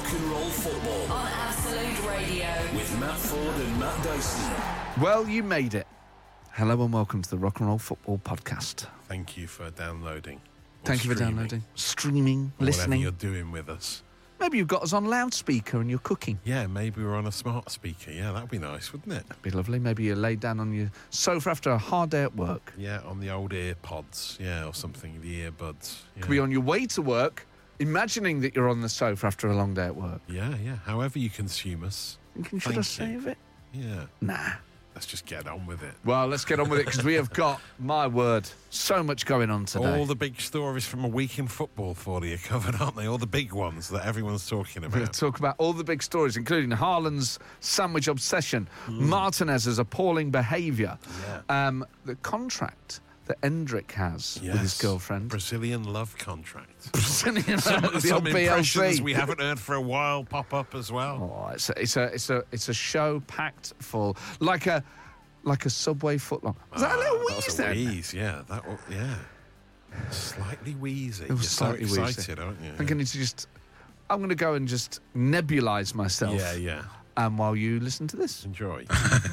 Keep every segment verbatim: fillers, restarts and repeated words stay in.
Rock and Roll Football on Absolute Radio with Matt Ford and Matt Dyson. Well, you made it. Hello and welcome to the Rock and Roll Football Podcast. Thank you for downloading. Thank you for streaming, downloading, streaming, listening. Whatever you're doing with us. Maybe you've got us on loudspeaker and you're cooking. Yeah, maybe we're on a smart speaker. Yeah, that'd be nice, wouldn't it? That'd be lovely. Maybe you lay down on your sofa after a hard day at work. Yeah, on the old ear pods. Yeah, or something, the earbuds. Yeah. Could be on your way to work, imagining that you're on the sofa after a long day at work. Yeah, yeah. However you consume us. Thinking, should Thank I you. save it? Yeah. Nah. Let's just get on with it. Well, let's get on with it because we have got, my word, so much going on today. All the big stories from a week in football for you covered, aren't they? All the big ones that everyone's talking We're going about. to talk about all the big stories, including Haaland's sandwich obsession, Mm. Martinez's appalling behaviour, Yeah. um, the contract that Endrick has Yes. with his girlfriend. Brazilian love contract. Brazilian, Some, the some old B L impressions C. we haven't heard for a while pop up as well. Oh, it's a, it's a, it's a, it's a show packed full, like a, like a Subway footlong. Was that a little Ah, that wheeze was a then? wheeze, yeah. That was, yeah. Slightly wheezy. It was You're slightly so wheezy. excited, aren't you? I think I need to just, I'm going to go and just nebulise myself. Yeah, yeah. And while you listen to this. Enjoy.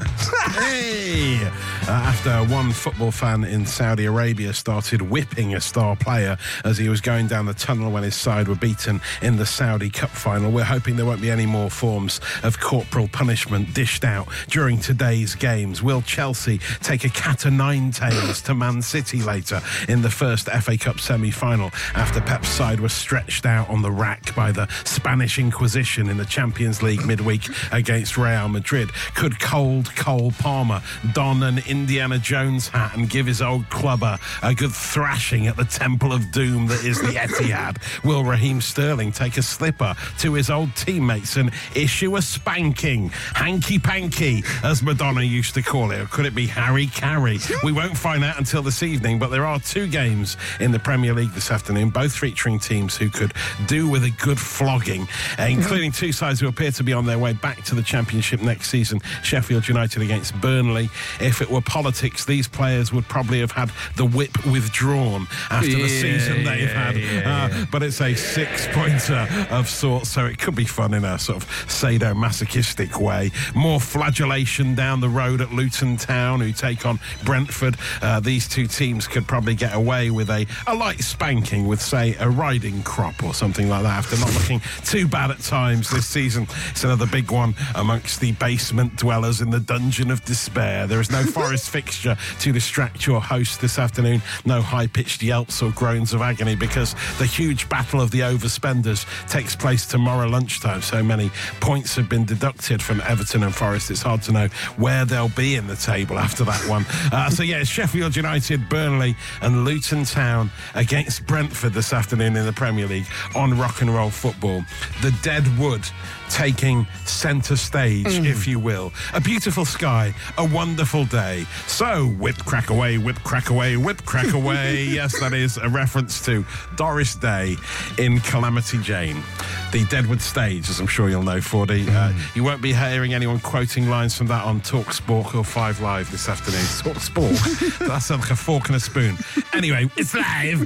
Hey! Uh, after one football fan in Saudi Arabia started whipping a star player as he was going down the tunnel when his side were beaten in the Saudi Cup final, we're hoping there won't be any more forms of corporal punishment dished out during today's games. Will Chelsea take a cat o' nine tails to Man City later in the first F A Cup semi-final after Pep's side was stretched out on the rack by the Spanish Inquisition in the Champions League midweek against Real Madrid? Could cold Cole Palmer don an Indiana Jones hat and give his old clubber a good thrashing at the Temple of Doom that is the Etihad? Will Raheem Sterling take a slipper to his old teammates and issue a spanking, hanky-panky, as Madonna used to call it? Or could it be Harry Carey? We won't find out until this evening, but there are two games in the Premier League this afternoon, both featuring teams who could do with a good flogging, uh, including two sides who appear to be on their way back to the Championship next season. Sheffield United against Burnley. If it were politics, these players would probably have had the whip withdrawn after Yeah, the season they've yeah, had. yeah, uh, yeah. But it's a six-pointer of sorts, so it could be fun in a sort of sadomasochistic way. More flagellation down the road at Luton Town, who take on Brentford. Uh, these two teams could probably get away with a, a light spanking with, say, a riding crop or something like that after not looking too bad at times this season. It's another big one amongst the basement dwellers in the dungeon of despair. There is no Forest fixture to distract your host this afternoon. No high-pitched yelps or groans of agony because the huge battle of the overspenders takes place tomorrow lunchtime. So many points have been deducted from Everton and Forest. It's hard to know where they'll be in the table after that one. Uh, so, yeah, it's Sheffield United, Burnley and Luton Town against Brentford this afternoon in the Premier League on Rock and Roll Football. The dead wood taking centre stage, mm. if you will. A beautiful sky, a wonderful day. So, whip crack away, whip crack away, whip crack away. Yes, that is a reference to Doris Day in Calamity Jane. The Deadwood stage, as I'm sure you'll know, Fordy. Mm. Uh, you won't be hearing anyone quoting lines from that on Talk Sport or Five Live this afternoon. Talk Sport? That sounds like a fork and a spoon. Anyway, it's live.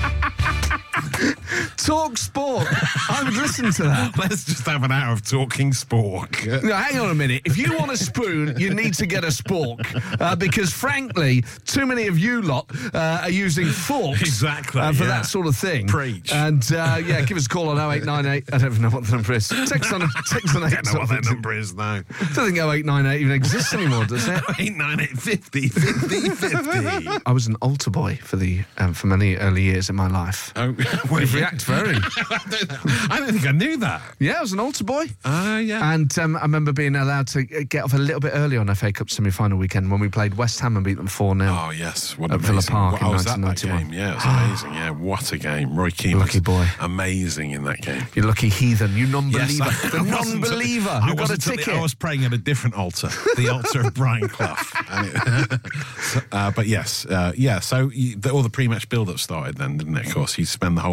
Talk Sport. I would listen to that. Let's just have an hour of talking spork. Now, hang on a minute. If you want a spoon, you need to get a spork. Uh, because, frankly, too many of you lot uh, are using forks exactly, uh, for yeah. that sort of thing. Preach. And, uh, yeah, give us a call on oh eight nine eight. I don't even know what the number is. Text on, text on I don't know what that number is now. I don't think oh eight nine eight even exists anymore, does it? eight nine eight fifty fifty fifty. I was an altar boy for the um, for many early years in my life. Oh, you react very. I, don't, I don't think I knew that. Yeah, I was an altar boy. Ah, uh, yeah. And um, I remember being allowed to get off a little bit early on F A Cup semi-final weekend when we played West Ham and beat them four nil. Oh, yes. What at amazing. Villa Park oh, in was nineteen ninety-one. That, that game? Yeah, it was amazing. Yeah, what a game. Roy Keane Lucky boy. Amazing in that game. You lucky heathen. You non-believer. Yes, I, the I non-believer I who got a ticket. The, I was praying at a different altar. The altar of Brian Clough. And it, uh, but yes, uh, yeah, so you, the, all the pre-match build-up started then, didn't it? Of course, you spend the whole day in front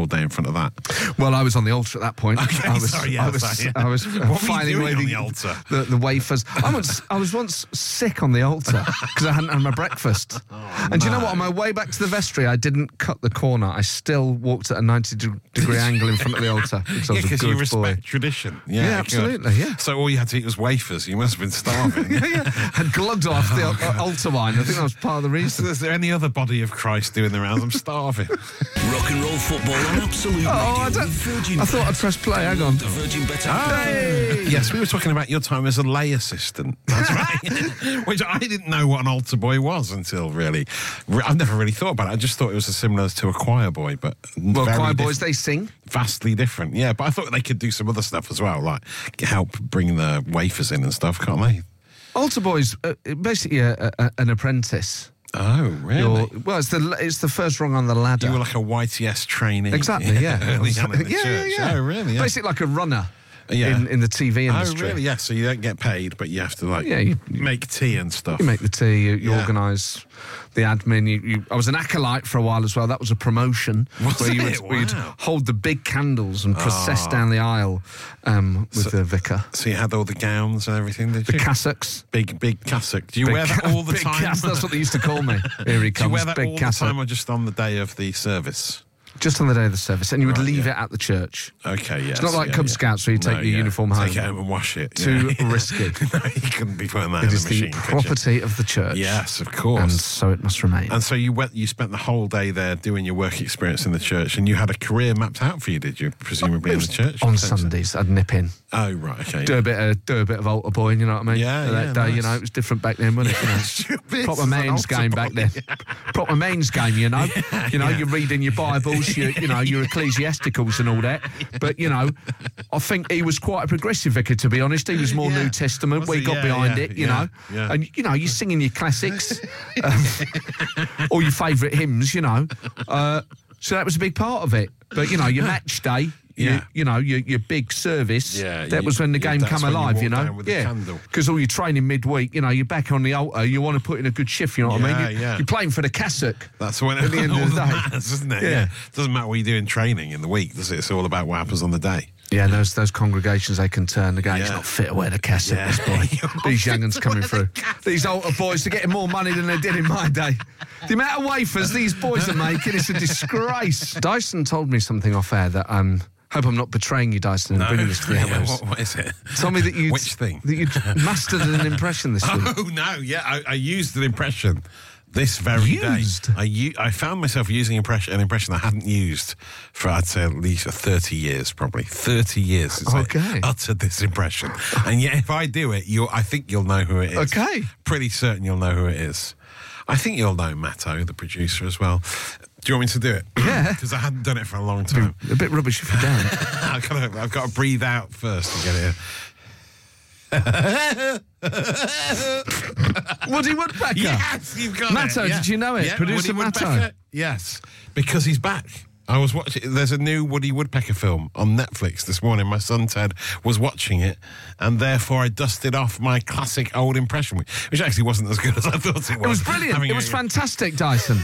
front of that? Well, I was on the altar at that point. Okay, I was, sorry, yeah, I was, sorry, yeah. I was uh, What were you filing doing away on the, the altar? The, the wafers. I was, I was once sick on the altar because I hadn't had my breakfast. Oh, and do you know what? On my way back to the vestry, I didn't cut the corner. I still walked at a ninety degree angle in front of the altar because I Yeah, was a because good you respect boy. tradition. Yeah, Yeah, absolutely, good. yeah. So all you had to eat was wafers. You must have been starving. yeah, yeah. Had glugged off the uh, altar wine. I think that was part of the reason. Is there any other body of Christ doing the rounds? I'm starving. Rock and roll football on Absolute Oh, I, Radio don't, with Virgin I thought I'd press play. Hang on. The Virgin Bet. Hey! Yes, we were talking about your time as a lay assistant. That's right. Which I didn't know what an altar boy was until really. I've never really thought about it. I just thought it was as similar to a choir boy, but Well, very choir diff- boys, they sing. vastly different. Yeah, but I thought they could do some other stuff as well, like help bring the wafers in and stuff, can't they? Altar boys, uh, basically a, a, an apprentice. Oh, really? You're, well, it's the it's the first rung on the ladder. You were like a Y T S trainee. Exactly, yeah. Early on in the yeah, church. yeah, yeah. Oh, really? Yeah. Basically like a runner Yeah. in, in the T V industry. Oh, really? Yeah, so you don't get paid, but you have to, like, Yeah, you- make tea and stuff. You make the tea, you, you Yeah. organise the admin. You, you, I was an acolyte for a while as well. That was a promotion. Was where you it? would, where you'd Wow. hold the big candles and process Ah. down the aisle um, with the vicar. So you had all the gowns and everything, did The you? cassocks. Big, big cassock. Do you Big wear that ca- all the big time? cass- that's what they used to call me. Here he Do you comes, wear that big all cassock. the time or just on the day of the service? Just on the day of the service. And you would Right, leave yeah. it at the church. Okay, yes. It's not like yeah, Cub yeah. Scouts where you take No, your yeah. uniform Take home. it home and wash it. Too yeah. risky. No, you couldn't be putting that It in is the the machine, could you? property of the church. Yes, of And course. so it must remain. And so you went. You spent the whole day there doing your work experience in the church, and you had a career mapped out for you, did you? Presumably in the church. On Sundays, I'd nip in, Oh right, okay. do a bit of do a bit of altar boy, you know what I mean? Yeah, that yeah, day, you nice. know, it was different back then, wasn't it? You know? Stupid. Proper As an men's altar game boy. back then. Proper men's game, you know. you know, yeah. you're reading your Bibles, you, you know, your ecclesiasticals and all that. But you know, I think he was quite a progressive vicar, to be honest. He was more Yeah. New Testament. Was we he? got Yeah, behind yeah, it, you yeah, know. yeah. And you know, you're singing your classics, um, or your favourite hymns, you know. Uh, so that was a big part of it. But you know, your match day. You, Yeah. you know, your, your big service, Yeah, that you- was when the yeah, game that's come when you alive, walk you, know? down with the yeah, candle. because all your training midweek, you know, you're back on the altar, you want to put in a good shift, you know what I Yeah, mean? You, yeah. You're playing for the cassock. That's when At it the end of all the day. matters, doesn't it? Yeah. Yeah. Doesn't matter what you do in training in the week, does it? It's all about what happens on the day. Yeah, those those congregations, they can turn the game. He's Yeah. not fit to wear the cassock, Yeah. this boy. You're not These fit young uns to coming wear through. the These altar boys are getting more money than they did in my day. The amount of wafers these boys are making, it's a disgrace. Dyson told me something off air that um hope I'm not betraying you, Dyson, and bringing this to the Yeah, airwaves. what, what is it? Told me that you Which thing? that you'd mastered an impression this week. Oh no! Yeah, I, I used an impression this very Used? day. I u- I found myself using impression, an impression I hadn't used for I'd say at least thirty years, probably thirty years. Since Okay. I uttered this impression, and yet if I do it, you I think you'll know who it is. Okay. Pretty certain you'll know who it is. I think you'll know Matto, the producer, as well. Do you want me to do it? Yeah. Because I hadn't done it for a long time. A bit rubbish if you don't. I've got to, I've got to breathe out first to get it. Woody Woodpecker. Yes, you've got Matto, it. Yeah. did you know it? Yeah, Producer Woody Matto. Woodpecker. Yes, because he's back. I was watching. There's a new Woody Woodpecker film on Netflix this morning. My son Ted was watching it, and therefore I dusted off my classic old impression, which, which actually wasn't as good as I thought it was. It was brilliant. Having It a- was fantastic, Dyson.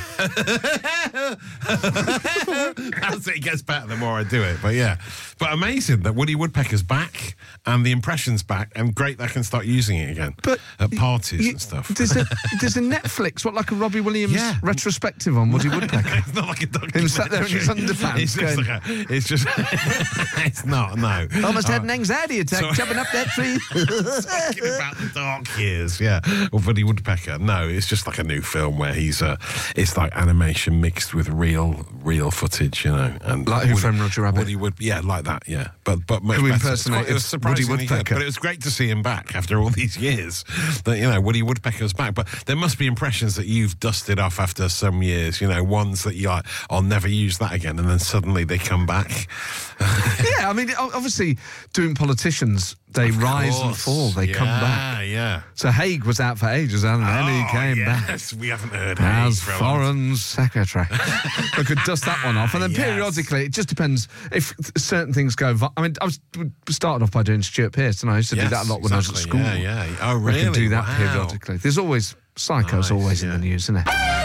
As it gets better, the more I do it. But yeah, but amazing that Woody Woodpecker's back and the impression's back, and great that I can start using it again. But at parties You- and stuff. There's a there's a Netflix, what like a Robbie Williams Yeah. retrospective on Woody Woodpecker. It's not like a documentary. Him sat there in his underpants It's just going- like a, it's just. It's not. No. Almost had Uh, an anxiety attack so- jumping up that tree. Talking about the dark years, yeah. Or Woody Woodpecker. No, it's just like a new film where he's uh, it's like animation mixed with real, real footage, you know. And Like Who Woody- Framed Roger Rabbit? Woody Wood, yeah, like that, yeah. But but much Who better. impersonated It was surprisingly Woody good, Woodpecker? but it was great to see him back after all these years. That you know, Woody Woodpecker's back. But there must be impressions that you've dusted off after some years. You know, ones that you like, I'll never use that again, and then suddenly they come back. Yeah, I mean, o- obviously, doing politicians, they Of rise and course. fall, they come back. Yeah, yeah. So Haig was out for ages, and then he Oh, came back. yes, we haven't heard Haig As for a long Foreign Secretary. I could dust that one off. And then Yes. periodically, it just depends if certain things go... vi- I mean, I was started off by doing Stuart Pearce, and I used to do Yes, that a lot when exactly. I was at school. Yeah, yeah. Oh, I really? could do that Wow. periodically. There's always... Psycho's Nice, always in yeah. the news, isn't it?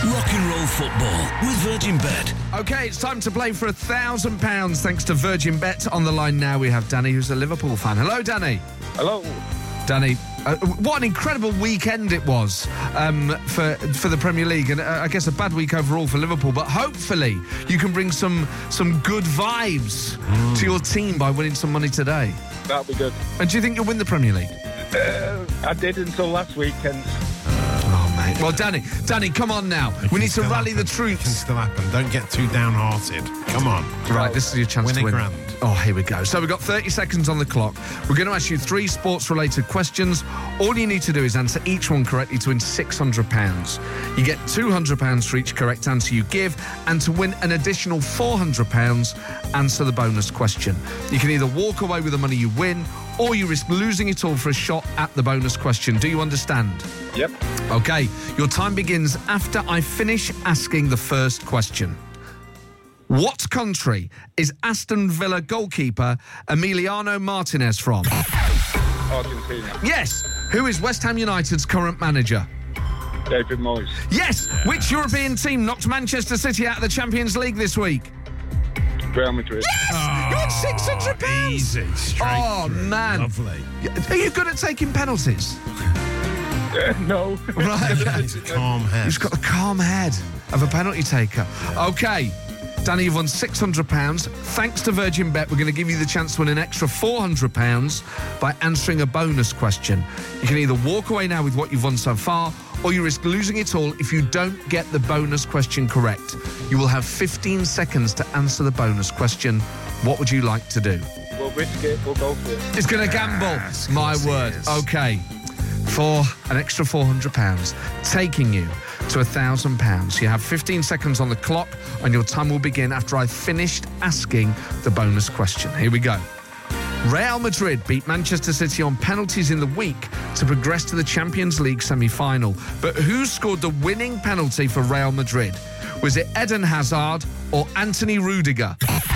Rock and roll football with Virgin Bet. Okay, it's time to play for a thousand pounds thanks to Virgin Bet. On the line now we have Danny, who's a Liverpool fan. Hello, Danny. Hello. Danny, uh, what an incredible weekend it was um, for for the Premier League, and uh, I guess a bad week overall for Liverpool. But hopefully you can bring some some good vibes mm. to your team by winning some money today. That'll be good. And do you think you'll win the Premier League? Uh, I did until last weekend. Oh, mate. Well, Danny, Danny, come on now. It we need to rally happen. the troops. It can still happen. Don't get too downhearted. Come on. Right, this is your chance win to a win. grand. Oh, here we go. So we've got thirty seconds on the clock. We're going to ask you three sports-related questions. All you need to do is answer each one correctly to win six hundred pounds. You get two hundred pounds for each correct answer you give, and to win an additional four hundred pounds, answer the bonus question. You can either walk away with the money you win, or you risk losing it all for a shot at the bonus question. Do you understand? Yep. Okay, your time begins after I finish asking the first question. What country is Aston Villa goalkeeper Emiliano Martinez from? Argentina. Yes. Who is West Ham United's current manager? David Moyes. Yes. Which European team knocked Manchester City out of the Champions League this week? Real Madrid. Yes! Oh, you won six hundred pounds! Easy, straight Oh, through. man. Lovely. Are you good at taking penalties? Uh, no. Right. He's a calm head. He's got the calm head of a penalty taker. Okay. Danny, you've won six hundred pounds. Thanks to Virgin Bet, we're going to give you the chance to win an extra four hundred pounds by answering a bonus question. You can either walk away now with what you've won so far, or you risk losing it all if you don't get the bonus question correct. You will have fifteen seconds to answer the bonus question. What would you like to do? We'll risk it. We'll go for it. It's going to gamble. Yes, of My course it word. is. Okay. For an extra four hundred pounds, taking you to one thousand pounds. You have fifteen seconds on the clock, and your time will begin after I've finished asking the bonus question. Here we go. Real Madrid beat Manchester City on penalties in the week to progress to the Champions League semi-final. But who scored the winning penalty for Real Madrid? Was it Eden Hazard or Anthony Rudiger?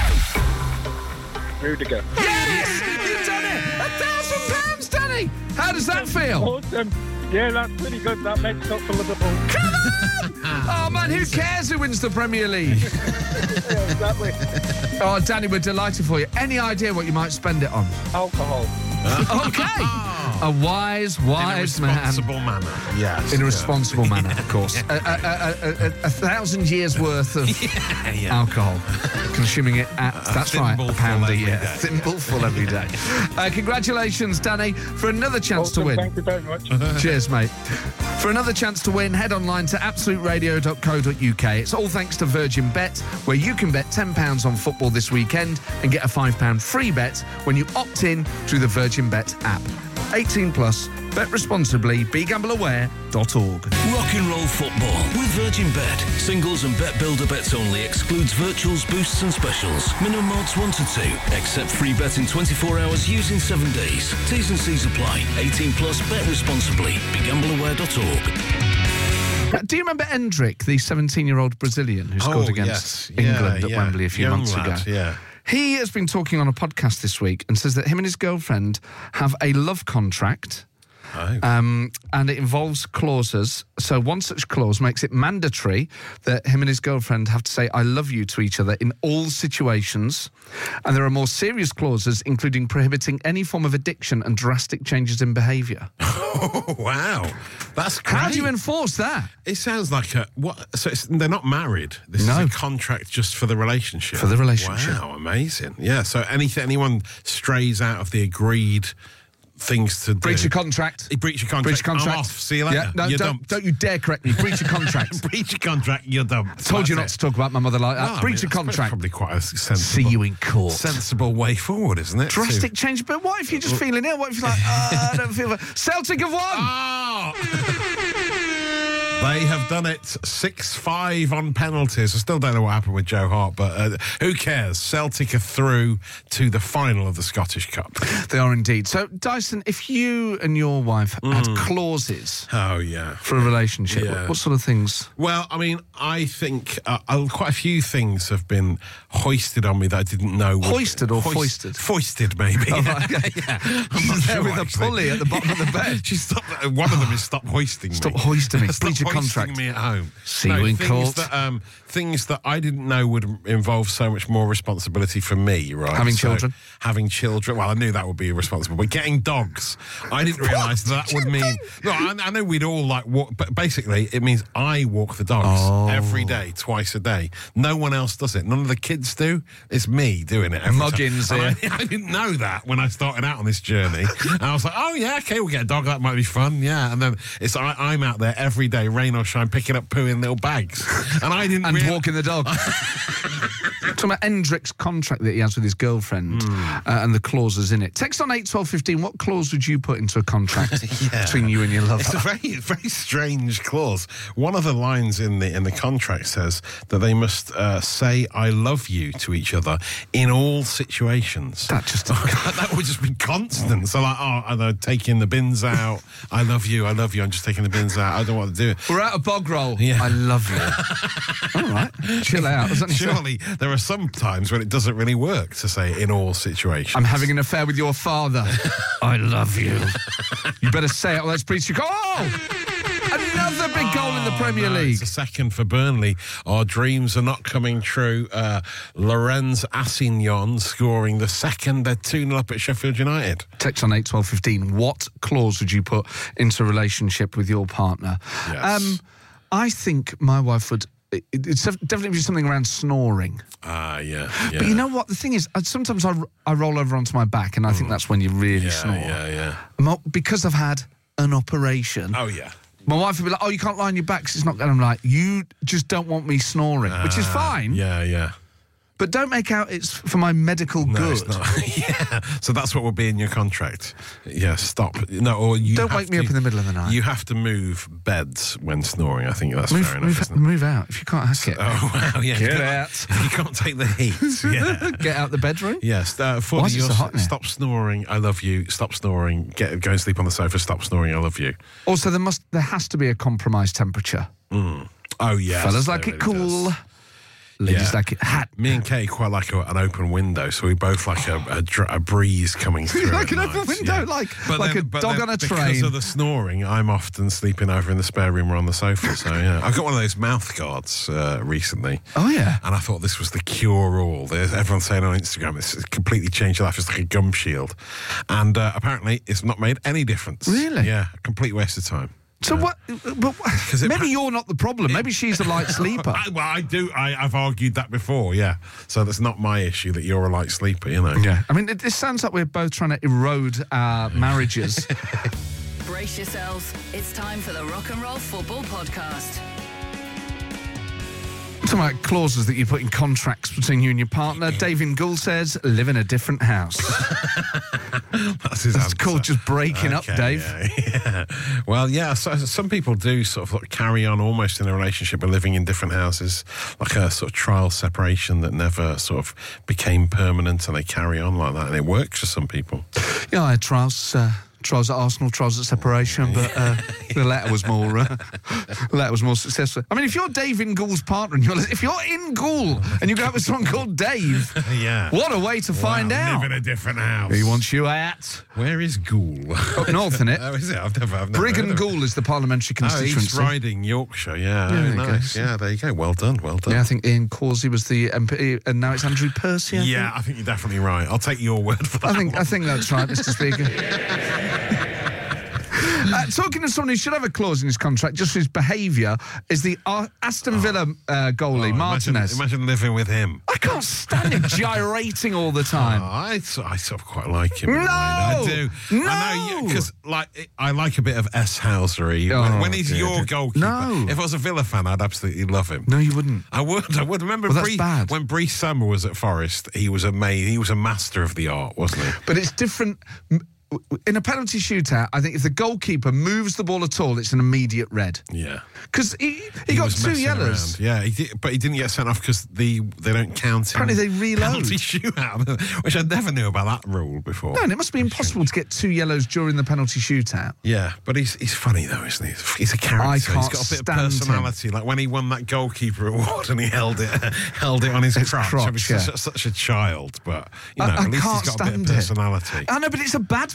Rudiger. Yes! You've done it! A thousand pounds, Danny! How does that feel? Awesome. Yeah, that's pretty good. That makes up for Liverpool. Come on! Oh, man, who cares who wins the Premier League? Yeah, exactly. Oh, Danny, we're delighted for you. Any idea what you might spend it on? Alcohol. Okay. A wise, wise In a man. responsible manner. Yes. In a responsible manner, of course. A, a, a, a, a thousand years worth of Yeah, yeah. alcohol. Consuming it at, A that's right, a thimbleful pound a every year. day. A thimbleful every day. Uh, congratulations, Danny, for another chance Awesome. to win. Thank you very much. Cheers, mate. For another chance to win, head online to absolute radio dot co dot uk. It's all thanks to Virgin Bet, where you can bet ten pounds on football this weekend and get a five pound free bet when you opt in through the Virgin Bet app. eighteen plus, bet responsibly, be gamble aware dot org. Rock and roll football with Virgin Bet. Singles and bet builder bets only. Excludes virtuals, boosts and specials. Minimum odds one to two. Accept free bet in twenty-four hours using seven days. T's and C's apply. eighteen plus, bet responsibly. be gamble aware dot org. Uh, Do you remember Endrick, the seventeen-year-old Brazilian who scored Oh, against yes. Yeah, England at yeah. Wembley a few Young months lad, ago? yeah. He has been talking on a podcast this week and says that him and his girlfriend have a love contract. Oh. Um, and it involves clauses. So one such clause makes it mandatory that him and his girlfriend have to say "I love you" to each other in all situations. And there are more serious clauses, including prohibiting any form of addiction and drastic changes in behaviour. Oh, wow. That's great. How do you enforce that? It sounds like a what? So it's, they're not married. This No. is a contract just for the relationship. For the relationship. Wow, amazing. Yeah. So anything, anyone strays out of the agreed things to Breach do. a contract. You breach a contract. Breach a contract. I'm off. See you later. Yeah, no, You're don't, dumped. don't you dare correct me. Breach a contract. breach a contract. You're dumped. Told you not That's to talk about my mother like it. that. No, I Breach mean, a contract. That's probably quite a sensible, See you in court. sensible way forward, isn't it? Drastic change, but what if you're just feeling ill? What if you're like, oh, I don't feel it. Celtic have won! Oh! They have done it six five on penalties. I still don't know what happened with Joe Hart, but uh, who cares? Celtic are through to the final of the Scottish Cup. They are indeed. So, Dyson, if you and your wife had clauses Oh, yeah. for a relationship, Yeah. what, what sort of things? Well, I mean, I think uh, uh, quite a few things have been hoisted on me that I didn't know. would- Hoisted or Hoist- foisted? Foisted, maybe. Oh, right, okay. yeah. I'm not She's there sure, with a actually. pulley at the bottom of the bed. She stopped, one of them is stop hoisting Stop me. hoisting me. Stop Breach a hoisting contract. me at home. See no, you in things court. That, um, things that I didn't know would involve so much more responsibility for me, right? Having So, children? Having children. Well, I knew that would be irresponsible, but getting dogs, I didn't realise that would mean. No, I, I know we'd all like walk, but basically it means I walk the dogs Oh. every day, twice a day. No one else does it. None of the kids do. It's me doing it. Every Muggins time. And here. I, I didn't know that when I started out on this journey. And I was like, oh yeah, okay, we'll get a dog. That might be fun. Yeah, and then it's I, I'm out there every day, rain or shine, picking up poo in little bags, and I didn't. And real- walking the dog. Talking about Endrick's contract that he has with his girlfriend Hmm. uh, and the clauses in it. Text on eight twelve fifteen. What clause would you put into a contract Yeah. between you and your lover? It's a very, very strange clause. One of the lines in the in the contract says that they must uh, say "I love you" to each other in all situations. That just- that would just be constant. So like, oh, I know, taking the bins out. I love you. I love you. I'm just taking the bins out. I don't want to do it. We're out of bog roll. Yeah. I love you. All right. Chill out. Isn't it? Surely there are some times when it doesn't really work to say it in all situations. I'm having an affair with your father. I love you. You better say it or that's breach your... Oh! Another big goal in the Premier Oh, no, League. It's a second for Burnley. Our dreams are not coming true. Uh, Lorenz Assignon scoring the second. They're two nil up at Sheffield United. Text on eight twelve fifteen. What clause would you put into a relationship with your partner? Yes. Um, I think my wife would... It, it's definitely be something around snoring. Ah, yeah, yeah. But you know what? The thing is, I, sometimes I, I roll over onto my back and I think that's when you really yeah, snore. yeah, yeah. Mo- Because I've had an operation. Oh, yeah. My wife would be like, oh, you can't lie on your back 'cause it's not going to... I'm like, you just don't want me snoring, which is fine. Yeah, yeah. But don't make out it's for my medical No, good. it's not. Yeah. So that's what will be in your contract. Yeah, stop. No, or you Don't have wake me to- up in the middle of the night. You have to move beds when snoring. I think that's Move, fair enough, move, isn't it? move out if you can't hack it. Oh, wow, yeah. Get You out. can't- You can't take the heat. Yeah. Get out the bedroom. Yes, uh, for Why is the, it so yours- hot in here? stop snoring. I love you. Stop snoring. Get go and sleep on the sofa. Stop snoring. I love you. Also, there must there has to be a compromised temperature. Oh yeah, Fellas like it cool. Ladies Yeah. like it hot. Me and Kay quite like a, an open window, so we both like a, a, dr- a breeze coming through. Like at an open night, window, yeah. like- But like a but dog on a Because train. of the snoring, I'm often sleeping over in the spare room or on the sofa. So yeah, I got one of those mouth guards uh, recently. Oh yeah. And I thought this was the cure-all. There's everyone's saying on Instagram it's completely changed your life. It's like a gum shield. And uh, apparently it's not made any difference. Really? Yeah, a complete waste of time. So what? But it maybe pa- you're not the problem. Maybe she's a light sleeper. I, well, I do. I, I've argued that before, yeah. So that's not my issue that you're a light sleeper, you know. Yeah. I mean, it, this sounds like we're both trying to erode our marriages. Brace yourselves. It's time for the Rock and Roll Football Podcast. Talking about clauses that you put in contracts between you and your partner. David Gould says, live in a different house. That's his That's answer. called just breaking up, Okay, Dave. Yeah, yeah. Well, yeah, so, some people do sort of like carry on almost in a relationship but living in different houses, like a sort of trial separation that never sort of became permanent, and they carry on like that, and it works for some people. Yeah, I had trials, uh, trials at Arsenal, trials at separation, but uh, the latter was more, uh, the latter was more successful. I mean, if you're Dave in Gould's partner, and you're, if you're in Gould and you go out with someone called Dave, Yeah. what a way to find Wow, out. Live in a different house. He wants you at Where is Gould? up north, in it. Oh, is it? I've never, I've never heard Brigham of it. Gould is the parliamentary Oh, constituency. East Riding, Yorkshire, yeah. Yeah, oh, there you nice. go. Yeah, there you go. Well done, well done. Yeah, I think Ian Causey was the M P, and now it's Andrew Percy. I Yeah, think. I think you're definitely right. I'll take your word for that. I think one. I think that's right, Mister Speaker. Uh, talking to someone who should have a clause in his contract just for his behaviour is the uh, Aston Villa uh, goalie, Oh, Martinez. Imagine, imagine living with him. I can't stand him gyrating all the time. Oh, I, so- I sort of quite like him. in a No! way. I do. No! I know, because like I like a bit of S. Housery. Oh, when, when he's dear, your dear. goalkeeper. No. If I was a Villa fan, I'd absolutely love him. No, you wouldn't. I would. I would. Remember Well, that's Bree- bad. when Bree Summer was at Forest, he was amazing. He was a master of the art, wasn't he? But it's different. In a penalty shootout, I think if the goalkeeper moves the ball at all, it's an immediate red. Yeah. Because he, he, He got was two messing yellows. around. Yeah, he did, but he didn't get sent off because the they don't count him. Apparently they reload. Penalty shootout, which I never knew about that rule before. No, and it must be impossible to get two yellows during the penalty shootout. Yeah, but he's he's funny though, isn't he? He's a character. I He's can't got a bit stand of personality. Like when he won that goalkeeper award and he held it held it on his His crotch. crotch, I mean, yeah. such, such a child, but you know, I, I at least can't he's got a bit stand of it. personality. I know, but it's a bad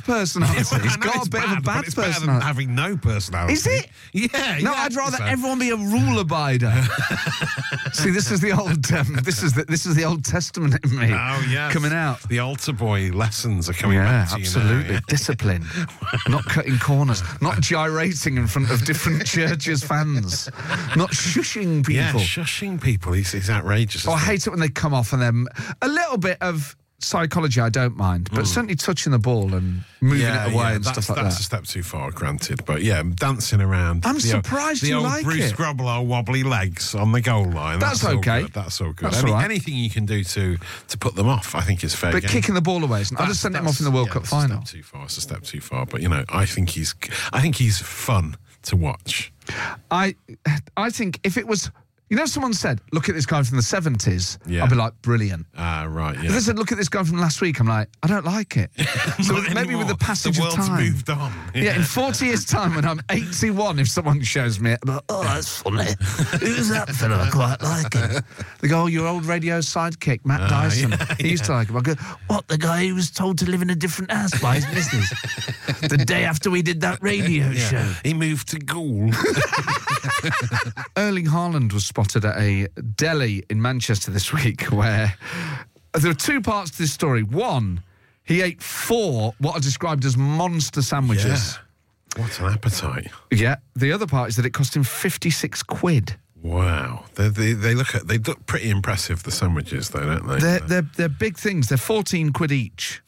personality. He's I know got it's a bit bad, of a but bad it's better than personality. having no personality. Is it? Yeah. No, yeah, I'd rather so. everyone be a rule abider. See, this is the old, um, this is the, this is the Old Testament in me. Oh yes, coming out. The altar boy lessons are coming Yeah, back to absolutely. you now. Yeah. Discipline, not cutting corners, not gyrating in front of different churches' fans, not shushing people. Yeah, shushing people is, is outrageous. Oh, I isn't it? hate it when they come off and then a little bit of psychology I don't mind, but certainly touching the ball and moving Yeah, it away yeah, and that's, stuff like that's that. a step too far, granted. But yeah, dancing around. I'm the old- surprised the you old like Bruce it. Grobbelaar wobbly legs on the goal line. That's all okay. good. That's all good. That's Any- all right. Anything you can do to to put them off, I think is fair But game. kicking the ball away, isn't it? I That's- just sent him that's- off in the World yeah, Cup that's final. A step too far. It's a step too far. But you know, I think he's, I think he's fun to watch. I, I think if it was, you know, someone said, "Look at this guy from the seventies." Yeah. I'd be like, "Brilliant." Ah, right. If Yeah. they said, "Look at this guy from last week," I'm like, "I don't like it." So Not maybe anymore. with the passage the of world's time. moved on. Yeah, in forty years' time, when I'm eighty-one, if someone shows me it, I'm like, "Oh, that's funny. Who's that fella? I quite like him." They go, "Oh, your old radio sidekick, Matt Dyson. yeah, he used to like him." I go, "What, the guy who was told to live in a different house by his missus the day after we did that radio Yeah. show?" He moved to Gould. Erling Haaland was spotted at a deli in Manchester this week where there are two parts to this story. One, he ate four what are described as monster sandwiches. What an appetite. Yeah. The other part is that it cost him fifty-six quid. Wow. They, they, they look at they look pretty impressive, the sandwiches, though, don't they? They're, they're, they're big things. They're fourteen quid each.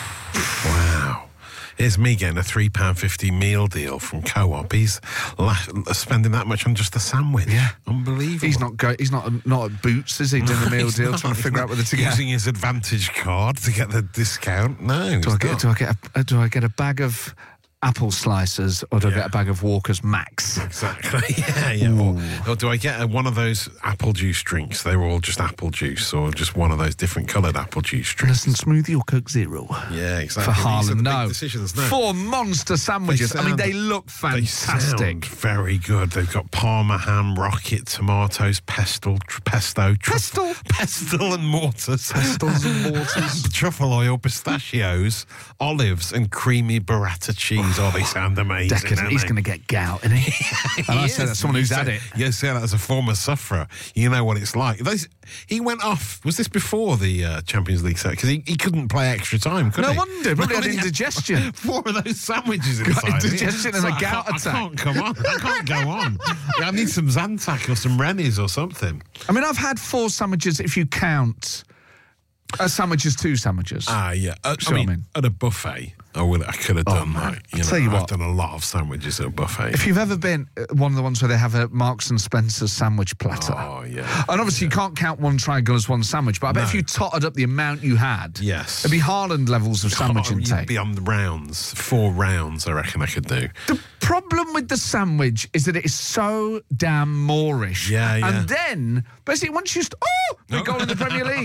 Wow. Here's me getting a three pound fifty meal deal from Co-op. He's la- spending that much on just a sandwich. Yeah. Unbelievable. He's not go- He's not not at Boots, is he, doing the meal He's deal, not. trying to He's figure not out whether to get... using his advantage card to get the discount. No. Do I he's get, not. do I get a, do I get a bag of apple slicers or do I Yeah. get a bag of Walker's Max? Exactly. Yeah, yeah. Or, or do I get a, one of those apple juice drinks? They were all just apple juice, or just one of those different coloured apple juice drinks. Innocent smoothie or Coke Zero? Yeah, exactly. For These are Haaland, the big no. decisions, no. Four monster sandwiches. I mean, sound- they look They sound fantastic. very good. They've got parma ham, rocket, tomatoes, pesto, tr- pesto, truff- Pestle? pestle and mortars, Pestles and mortars. truffle oil, pistachios, olives, and creamy burrata cheese. Oh, they sound amazing. Decadent. don't He's they? going to get gout, isn't he? And I say that someone You who's say- had it. You say that as a former sufferer. You know what it's like. Those, he went off. Was this before the uh, Champions League set? Because he, he couldn't play extra time, could No he? wonder. Probably had he indigestion. Four of those sandwiches Got inside. indigestion and a I gout can't- attack. I can't come on. I can't go on. Yeah, I need some Zantac or some Rennies or something. I mean, I've had four sandwiches if you count a sandwich as two sandwiches. Ah, yeah. Uh, See I, what I mean, mean? at a buffet, I would. I could have Oh, done man. that. I'll You tell know, you I've what. done a lot of sandwiches at a buffet. If you've ever been uh, one of the ones where they have a Marks and Spencer's sandwich platter. Oh, yeah. And obviously you can't count one triangle as one sandwich, but I bet No. if you totted up the amount you had, Yes. it'd be Haaland levels of sandwich Oh, you'd intake. be on the rounds. Four rounds, I reckon I could do. The problem with the sandwich is that it is so damn Moorish. Yeah, yeah. And then, basically, once you... St- oh! They go in the Premier League.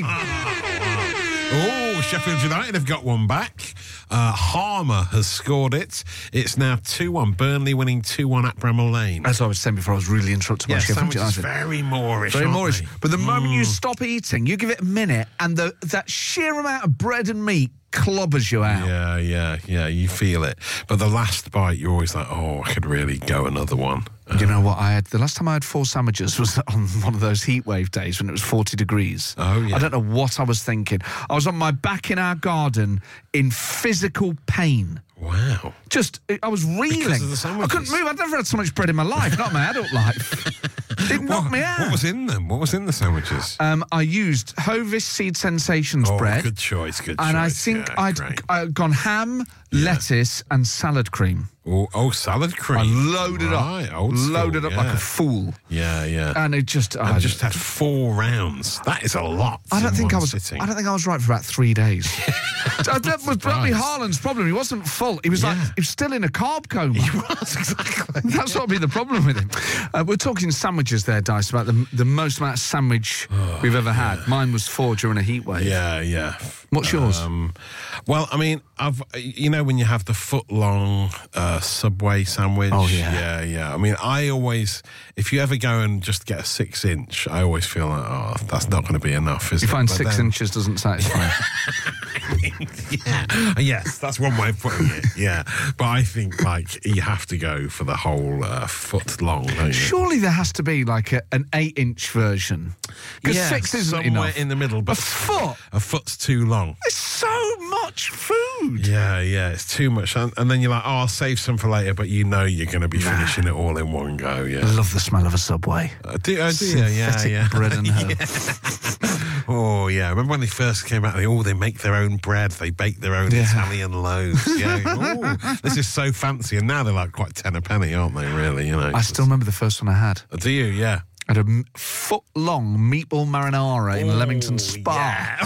Oh, Sheffield United have got one back. Uh, Harmer has scored it. It's now two one. Burnley winning two one at Bramall Lane. As I was saying before, I was really interrupted by Yeah, Sheffield sandwiches United. very Moorish, Very aren't Moorish. they? But the moment you Mm. stop eating, you give it a minute, and the that sheer amount of bread and meat clobbers you out. Yeah, yeah, yeah, you feel it. But the last bite, you're always like, oh, I could really go another one. Uh, You know what? I had the last time I had four sandwiches was on one of those heat wave days when it was forty degrees. Oh, yeah. I don't know what I was thinking. I was on my back in our garden in physical pain. Wow. Just, I was reeling. of the I sandwiches? couldn't move. I'd never had so much bread in my life, not my adult life. It knocked What, me out. what was in them? What was in the sandwiches? Um, I used Hovis Seed Sensations oh, bread. good choice, good choice. And I think Yeah, I'd, great. I'd gone ham, lettuce, and salad cream. Oh, oh, salad cream. I loaded right, up, old school, loaded up like yeah. a fool, Yeah, yeah. and it just. I I just had four rounds. That is a lot. I don't in think I one was. sitting. I don't think I was right for about three days. that that was probably Haaland's problem. He wasn't full. He was like Yeah. he was still in a carb coma. He was, exactly. That's what would be the problem with him. Uh, we're talking sandwiches there, Dice, about the the most amount of sandwich we've ever had. Mine was four during a heat wave. Yeah, yeah. What's yours? Um, well, I mean, I've you know when you have the foot long uh, Subway sandwich. Oh, yeah. yeah, yeah. I mean, I always, if you ever go and just get a six inch, I always feel like, oh, that's not going to be enough. Is You it? find But six then- inches doesn't satisfy. yeah, yes, that's one way of putting it. Yeah, but I think like you have to go for the whole uh, foot long, don't you? Surely there has to be like a, an eight-inch version. Because Yeah, six isn't somewhere enough. in the middle, A but foot. a foot's too long. It's so much food. Yeah, yeah, it's too much. And, and then you're like, oh, I'll save some for later, but you know you're going to be finishing it all in one go, I yeah. love the smell of a Subway. I do, I do, yeah, yeah, Synthetic yeah. bread and herb. Oh, yeah. Remember when they first came out, they, oh, they make their own bread, they bake their own Yeah. Italian loaves. Yeah, oh, this is so fancy. And now they're like quite ten a penny, aren't they, really? You know. I still remember the first one I had. Do you? Yeah. I had a m- foot-long meatball marinara in Leamington Spa.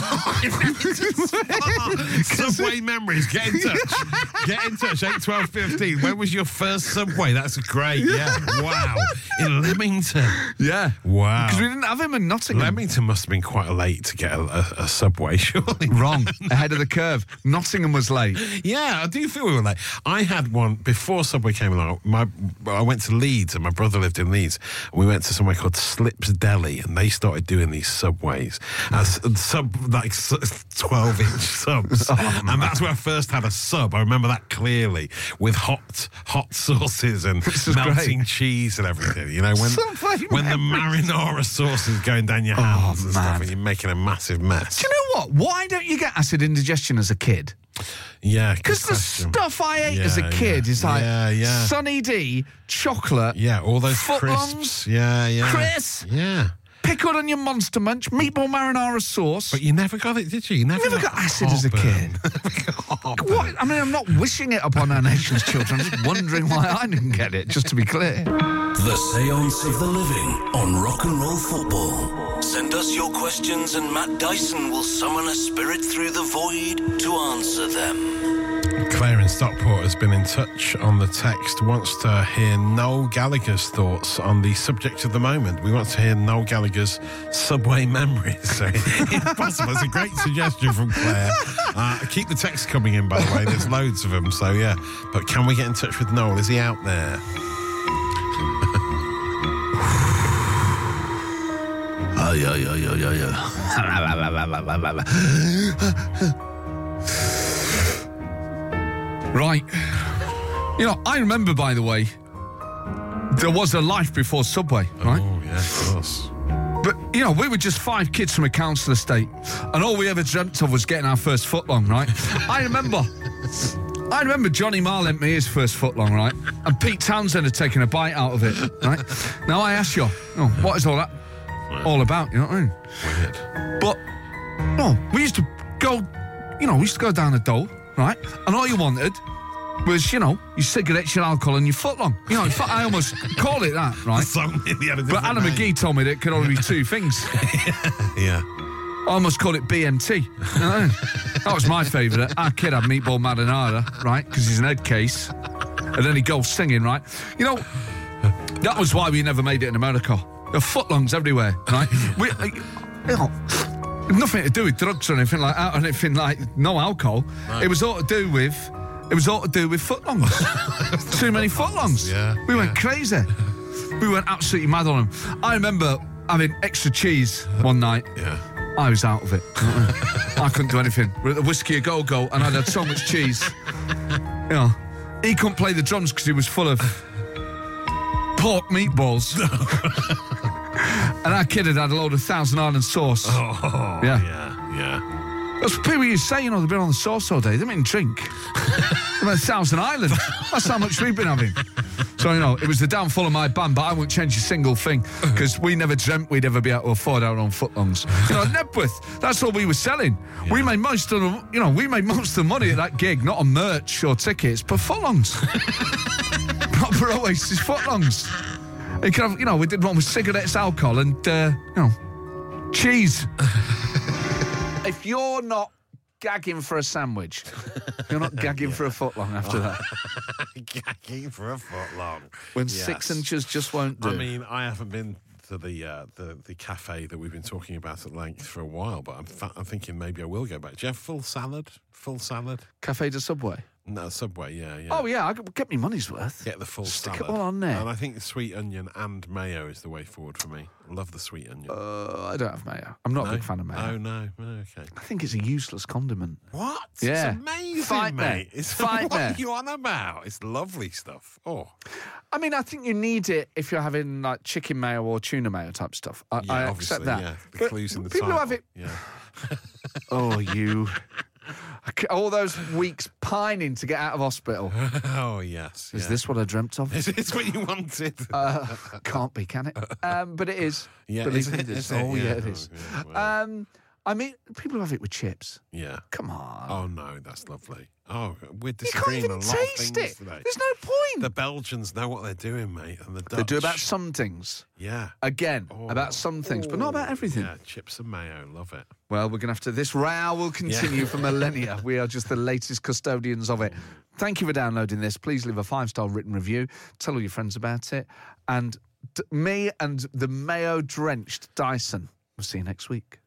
Subway memories. Get in touch. Get in touch. eight twelve fifteen. When was your first Subway? That's great. Yeah. Wow. In Leamington. Yeah. Wow. Because we didn't have him in Nottingham. Leamington must have been quite late to get a, a, a Subway, surely. Wrong. Ahead of the curve. Nottingham was late. Yeah, I do feel we were late. I had one before Subway came along. My, I went to Leeds, and my brother lived in Leeds. And we went to somewhere called Slips Deli, and they started doing these Subways as sub like twelve inch subs, Oh, and that's where I first had a sub. I remember that clearly, with hot hot sauces and This is melting great. cheese and everything. You know when Subway when the marinara sauce is going down your hands and stuff, man. and you're making a massive mess. Do you know what? Why don't you get acid indigestion as a kid? Yeah, good Because the question. stuff I ate Yeah, as a kid yeah. is like Yeah, yeah. Sunny D, chocolate, Yeah, all those Footlongs, crisps. Yeah, yeah. Chris. Yeah. pickled onion monster munch, meatball marinara sauce. But you never got it, did you? You never, You never got acid as a heartburn. kid. What? I mean, I'm not wishing it upon our nation's children. I'm just wondering why I didn't get it, just to be clear. The Seance of the Living on Rock and Roll Football. Send us your questions and Matt Dyson will summon a spirit through the void to answer them. Claire in Stockport has been in touch on the text, wants to hear Noel Gallagher's thoughts on the subject of the moment. We want to hear Noel Gallagher's Subway memories. So if possible, it's a great suggestion from Claire. Uh, keep the text coming in, by the way. There's loads of them, so yeah. But can we get in touch with Noel? Is he out there? Oh, yeah, yeah, yeah, yeah, yeah. Right. You know, I remember, by the way, there was a life before Subway, right? Oh, yeah, of course. But, you know, we were just five kids from a council estate, and all we ever dreamt of was getting our first footlong, right? I remember... I remember Johnny Marr lent me his first footlong, right? And Pete Townsend had taken a bite out of it, right? Now, I ask you, oh, what is all that all about, you know what I mean? Weird. But, no, we used to go, you know, we used to go down the dole, right? And all you wanted was, you know, your cigarettes, your alcohol, and your footlong. You know, in fact, I almost call it that, right? Some nearly had a But different Anna name. McGee told me that it could only be two things. Yeah. I almost call it B M T. You know what I mean? That was my favourite. Our kid had meatball marinara, right? Because he's an head case. And then he goes singing, right? You know, that was why we never made it in America. There are footlongs everywhere, right? we, uh, you know, nothing to do with drugs or anything like that, or anything like no alcohol. No. It was all to do with, it was all to do with footlongs. Too many footlongs. Yeah, We yeah. went crazy. We went absolutely mad on them. I remember having extra cheese one night. Yeah. I was out of it. I couldn't do anything. We're at the Whiskey A Go Go, and I'd had so much cheese. You know, he couldn't play the drums because he was full of pork meatballs. And our kid had had a load of Thousand Island sauce. Oh, Yeah. yeah, yeah. That's what people used to say, you know, they've been on the sauce all day. They didn't drink. They went Thousand Island. That's how much we've been having. So, you know, it was the downfall of my band, but I won't change a single thing because we never dreamt we'd ever be able to afford our own footlongs. You know, Nebworth, that's all we were selling. Yeah. We made most of the, you know, we made most of the money at that gig, not on merch or tickets, but footlongs. Proper Oasis footlongs. You, could have, you know, we did one with cigarettes, alcohol, and, uh, you know, cheese. If you're not gagging for a sandwich, you're not gagging yeah. for a footlong after that. Gagging for a foot long. When yes. six inches just won't do. I mean, I haven't been to the uh, the the cafe that we've been talking about at length for a while, but I'm fa- I'm thinking maybe I will go back. Do you have full salad? Full salad? Cafe de Subway. No, Subway, yeah, yeah. Oh, yeah, I could get me money's worth. Get the full Stick salad. it all on there. And I think the sweet onion and mayo is the way forward for me. I love the sweet onion. Uh, I don't have mayo. I'm not no? a big fan of mayo. Oh, no. Oh, okay. I think it's a useless condiment. What? Yeah. It's amazing, Fight me. mate. It's Fight what me. are you on about? It's lovely stuff. Oh. I mean, I think you need it if you're having like chicken mayo or tuna mayo type stuff. I, Yeah, I obviously, accept that. yeah. The But clues in the people who title. have it. Yeah. Oh, you. All those weeks pining to get out of hospital. Oh, yes. Is yeah. this what I dreamt of? Is this what you wanted? Uh, can't be, can it? Um, but it is. Yeah, Believe is me, it? it is. Is it? Oh, yeah, Yeah. it is. Oh, yeah, well. Um, I mean, people who have it with chips. yeah. Come on. Oh, no, that's lovely. Oh, we're you can't disagreeing even on a lot of taste things it. today. There's no point. The Belgians know what they're doing, mate, and the Dutch. They do about some things. Yeah. Again, Oh. about some things, but not about everything. Yeah, chips and mayo, love it. Well, we're going to have to... This row will continue Yeah. for millennia. We are just the latest custodians of it. Thank you for downloading this. Please leave a five-star written review. Tell all your friends about it. And d- me and the mayo-drenched Dyson. We'll see you next week.